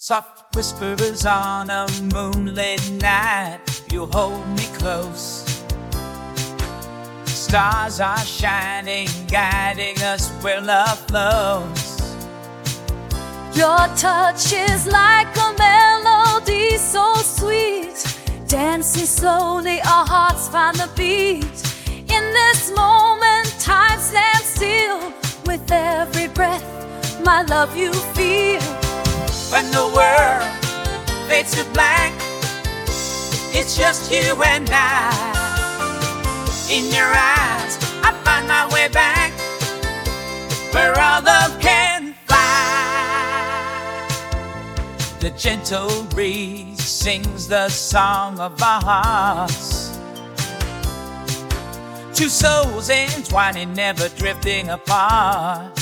Soft whispers on a moonlit night, you hold me close. Stars are shining, guiding us where love flows. Your touch is like a melody so sweet, dancing slowly, our hearts find the beat. In this moment, time stands still. With every breath, my love you feel. When the world fades to black, it's just you and I. In your eyes, I find my way back, where our love can fly. The gentle breeze sings the song of our hearts. Two souls entwining, never drifting apart.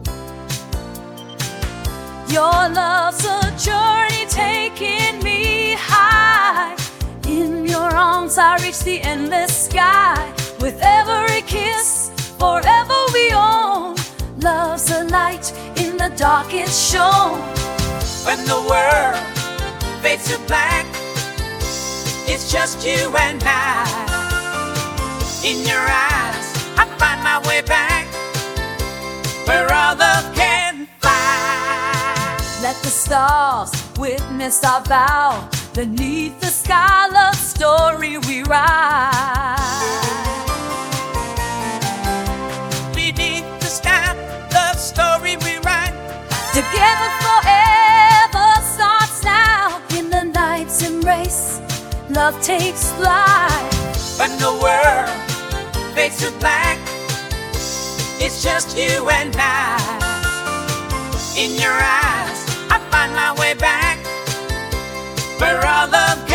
Your love's a journey taking me high. In your arms I reach the endless sky. With every kiss, forever we own. Love's a light in the dark, it's shown. When the world fades to black, it's just you and I. In your eyes, I find my way back, where our love can fly. Let the stars witness our vow. Beneath the sky, love story we write. Beneath the sky, love story we write. Together forever starts now. In the night's embrace, love takes flight. When the world fades to black, it's just you and I. In your eyes, I find my way back, where our love can